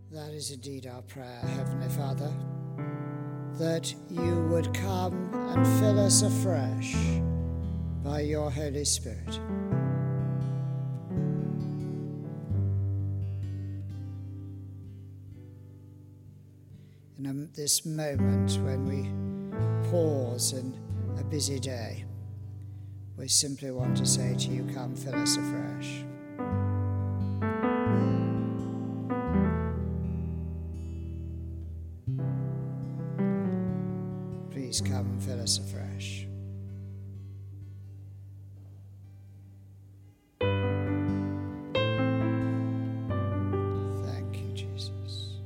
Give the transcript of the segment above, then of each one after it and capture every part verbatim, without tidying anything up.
That is indeed our prayer, Heavenly Father, that you would come and fill us afresh by your Holy Spirit. In a, this moment when we pause in a busy day, we simply want to say to you, come fill us afresh. Please come and fill us afresh. Thank you, Jesus.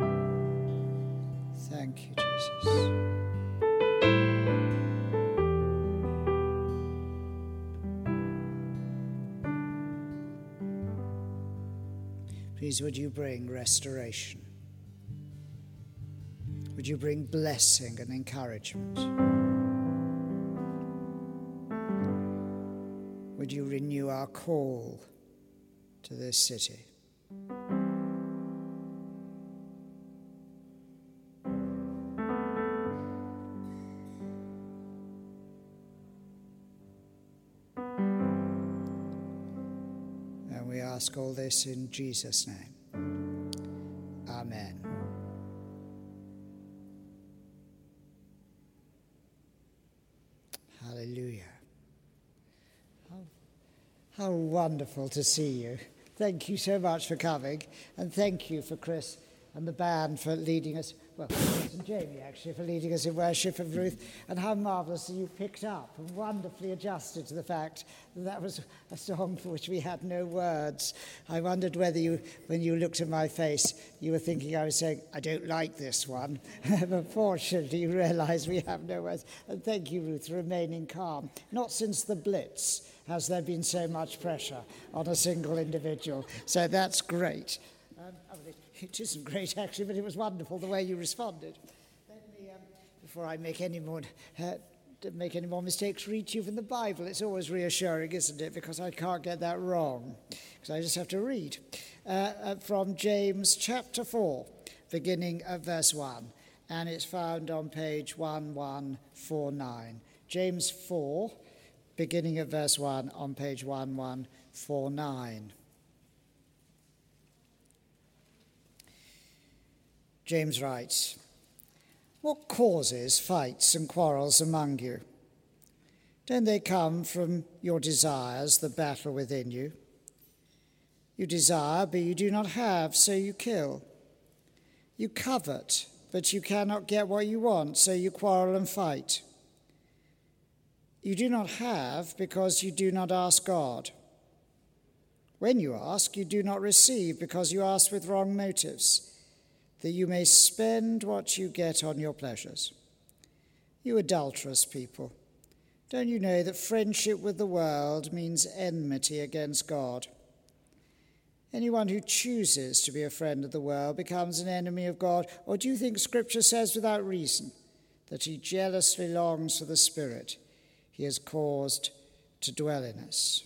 Thank you, Jesus. Please, would you bring restoration? Would you bring blessing and encouragement? Would you renew our call to this city? And we ask all this in Jesus' name. Amen. Hallelujah. How, how wonderful to see you. Thank you so much for coming, and thank you for Chris and the band for leading us, well, Chris and Jamie actually, for leading us in worship of Ruth, and how marvellous that you picked up and wonderfully adjusted to the fact that that was a song for which we had no words. I wondered whether you, when you looked at my face, you were thinking I was saying, I don't like this one. But fortunately, you realise we have no words. And thank you, Ruth, for remaining calm. Not since the Blitz has there been so much pressure on a single individual. So that's great. Um, I mean, it isn't great, actually, but it was wonderful the way you responded. Let me, um, before I make any more uh, make any more mistakes, read to you from the Bible. It's always reassuring, isn't it? Because I can't get that wrong, because I just have to read. Uh, uh, from James chapter four, beginning at verse one, and it's found on page one one four nine. James four, beginning at verse one, on page one one four nine. James writes, "What causes fights and quarrels among you? Don't they come from your desires that battle within you? You desire, but you do not have, so you kill. You covet, but you cannot get what you want, so you quarrel and fight. You do not have because you do not ask God. When you ask, you do not receive because you ask with wrong motives, that you may spend what you get on your pleasures. You adulterous people, don't you know that friendship with the world means enmity against God? Anyone who chooses to be a friend of the world becomes an enemy of God. Or do you think Scripture says without reason that he jealously longs for the Spirit he has caused to dwell in us?"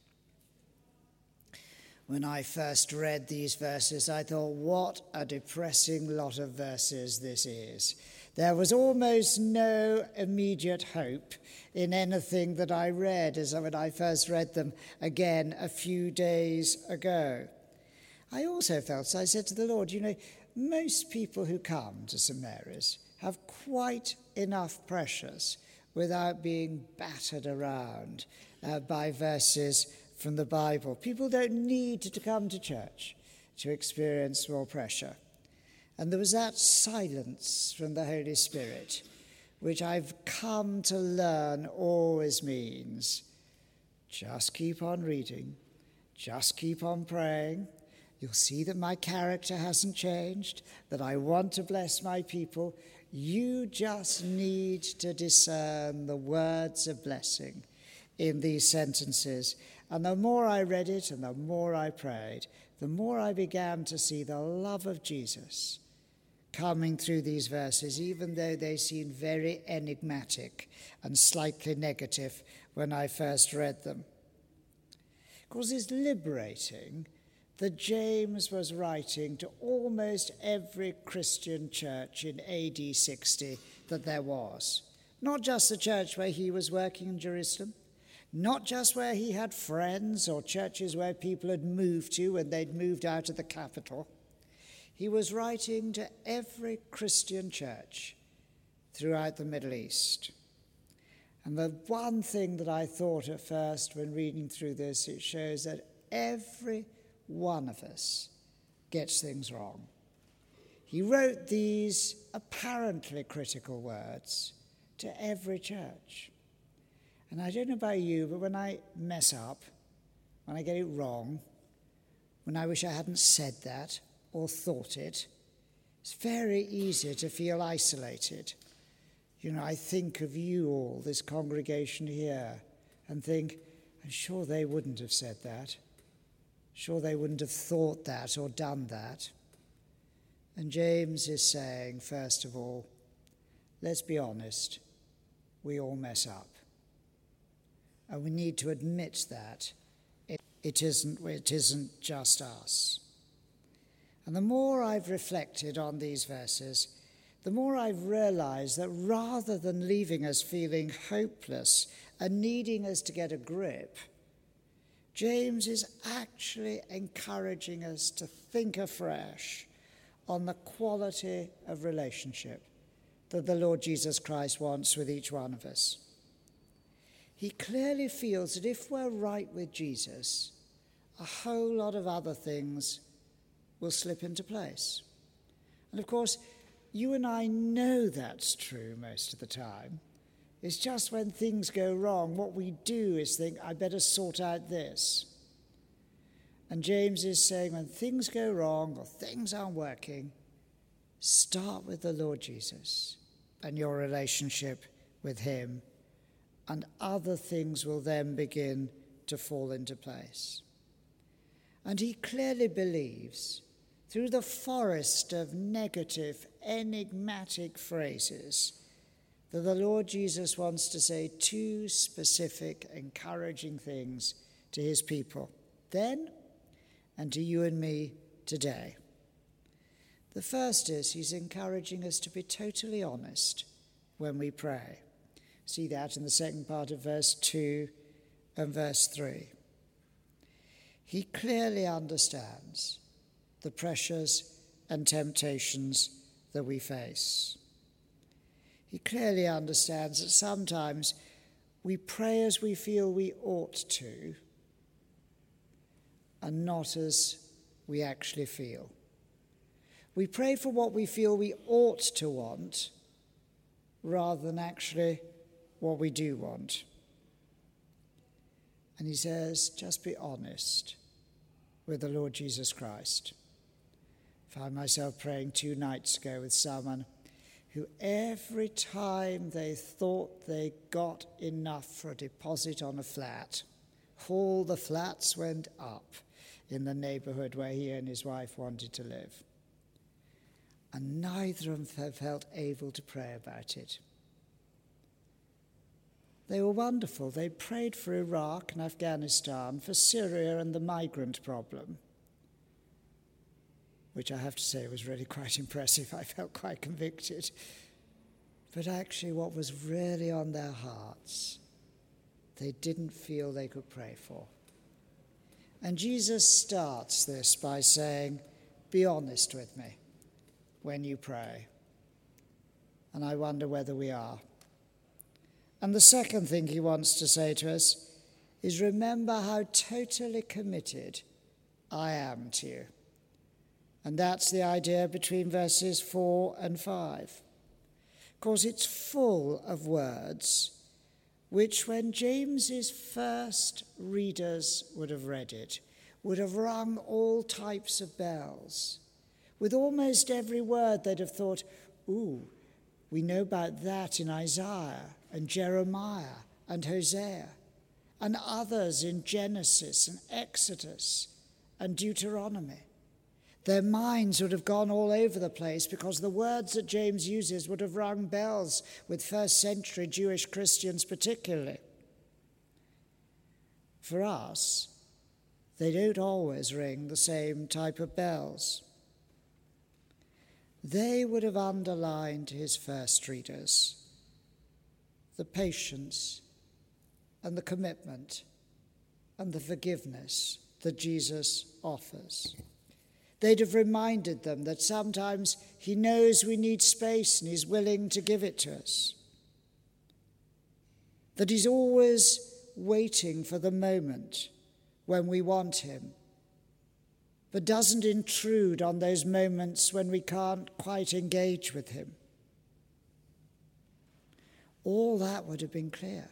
When I first read these verses, I thought, what a depressing lot of verses this is. There was almost no immediate hope in anything that I read as when I first read them again a few days ago. I also felt, so I said to the Lord, you know, most people who come to St Mary's have quite enough pressures without being battered around uh, by verses from the Bible. People don't need to come to church to experience more pressure. And there was that silence from the Holy Spirit, which I've come to learn always means just keep on reading, just keep on praying. You'll see that my character hasn't changed, that I want to bless my people. You just need to discern the words of blessing in these sentences. And the more I read it and the more I prayed, the more I began to see the love of Jesus coming through these verses, even though they seemed very enigmatic and slightly negative when I first read them. Of course, it's liberating that James was writing to almost every Christian church in A D sixty that there was. Not just the church where he was working in Jerusalem, not just where he had friends or churches where people had moved to when they'd moved out of the capital. He was writing to every Christian church throughout the Middle East. And the one thing that I thought at first when reading through this, it shows that every one of us gets things wrong. He wrote these apparently critical words to every church. And I don't know about you, but when I mess up, when I get it wrong, when I wish I hadn't said that or thought it, it's very easy to feel isolated. You know, I think of you all, this congregation here, and think, I'm sure they wouldn't have said that. Sure they wouldn't have thought that or done that. And James is saying, first of all, let's be honest, we all mess up. And we need to admit that it, it isn't, it isn't just us. And the more I've reflected on these verses, the more I've realized that rather than leaving us feeling hopeless and needing us to get a grip, James is actually encouraging us to think afresh on the quality of relationship that the Lord Jesus Christ wants with each one of us. He clearly feels that if we're right with Jesus, a whole lot of other things will slip into place. And of course, you and I know that's true most of the time. It's just when things go wrong, what we do is think, I better sort out this. And James is saying, when things go wrong or things aren't working, start with the Lord Jesus and your relationship with him, and other things will then begin to fall into place. And he clearly believes, through the forest of negative, enigmatic phrases, that the Lord Jesus wants to say two specific, encouraging things to his people then and to you and me today. The first is he's encouraging us to be totally honest when we pray. See that in the second part of verse two and verse three. He clearly understands the pressures and temptations that we face. He clearly understands that sometimes we pray as we feel we ought to and not as we actually feel. We pray for what we feel we ought to want rather than actually what we do want. And he says, just be honest with the Lord Jesus Christ. I found myself praying two nights ago with someone who every time they thought they got enough for a deposit on a flat, all the flats went up in the neighborhood where he and his wife wanted to live. And neither of them felt able to pray about it. They were wonderful. They prayed for Iraq and Afghanistan, for Syria and the migrant problem, which I have to say was really quite impressive. I felt quite convicted. But actually what was really on their hearts, they didn't feel they could pray for. And Jesus starts this by saying, be honest with me when you pray. And I wonder whether we are. And the second thing he wants to say to us is, remember how totally committed I am to you. And that's the idea between verses four and five. Of course, it's full of words which, when James's first readers would have read it, would have rung all types of bells. With almost every word, they'd have thought, ooh, we know about that in Isaiah and Jeremiah and Hosea and others in Genesis and Exodus and Deuteronomy. Their minds would have gone all over the place because the words that James uses would have rung bells with first century Jewish Christians particularly. For us, They don't always ring the same type of bells. They would have underlined his first readers, the patience and the commitment and the forgiveness that Jesus offers. They'd have reminded them that sometimes he knows we need space and he's willing to give it to us. That he's always waiting for the moment when we want him, but doesn't intrude on those moments when we can't quite engage with him. All that would have been clear.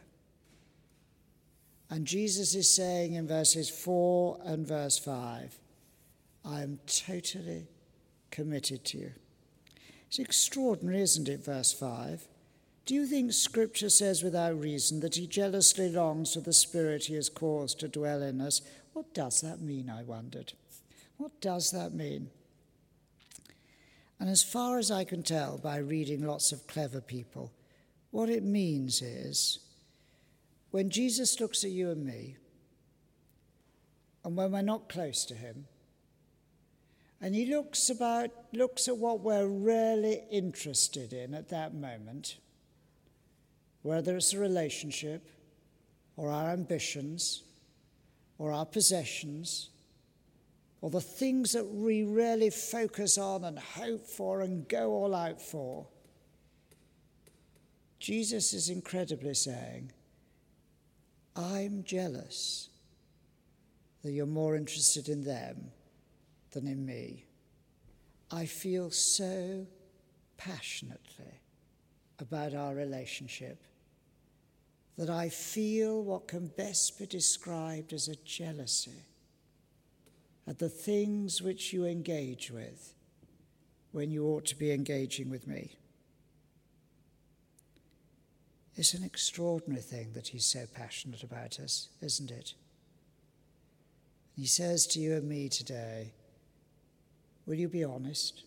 And Jesus is saying in verses four and verse five, I am totally committed to you. It's extraordinary, isn't it, verse five? Do you think Scripture says without reason that he jealously longs for the Spirit he has caused to dwell in us? What does that mean, I wondered? What does that mean? And as far as I can tell by reading lots of clever people, what it means is when Jesus looks at you and me, and when we're not close to him, and he looks about looks at what we're really interested in at that moment, whether it's a relationship or our ambitions or our possessions or the things that we really focus on and hope for and go all out for, Jesus is incredibly saying, I'm jealous that you're more interested in them than in me. I feel so passionately about our relationship that I feel what can best be described as a jealousy at the things which you engage with when you ought to be engaging with me. It's an extraordinary thing that he's so passionate about us, isn't it? He says to you and me today, will you be honest?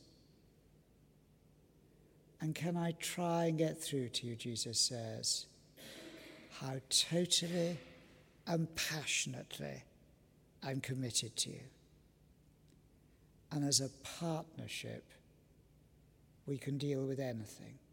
And can I try and get through to you, Jesus says, how totally and passionately I'm committed to you. And as a partnership, we can deal with anything.